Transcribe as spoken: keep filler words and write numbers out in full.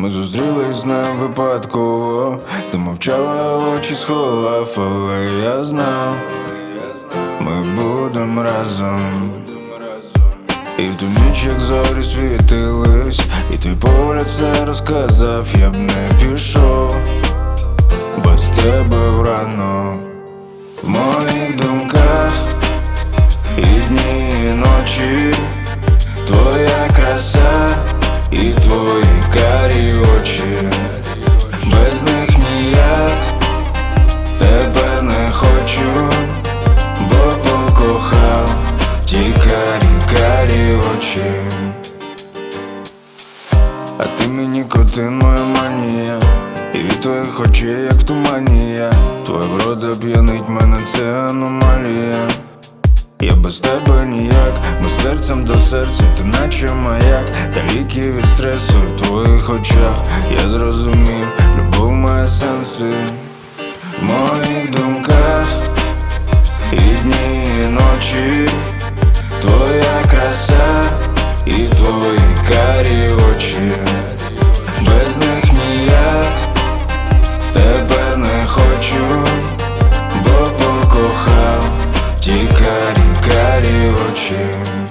Ми зустрілись не випадково. Ти мовчала, очі сховав, але я знав, ми будем разом. І в ту ніч, як зорі світились, і твій погляд все розказав, я б не пішов без тебе врано. В моїх думках і дні, і ночі, твоя краса і твої карі очі. Без них ніяк тепер не хочу, бо покохав ті карі, карі очі. А ти мені котин, моя манія, і від твоїх очей, як туманія. Твоя врода п'янить мене, це аномалія. Я без тебе ніяк, ми серцем до серця, ти наче маяк. Та ліки від стресу в твоїх очах. Я зрозумів, любов має сенси. В моїх думках і дні, і ночі, твоя краса і твої карі очі. Без них ніяк тепер не хочу, бо покохав ті карі, карі очі.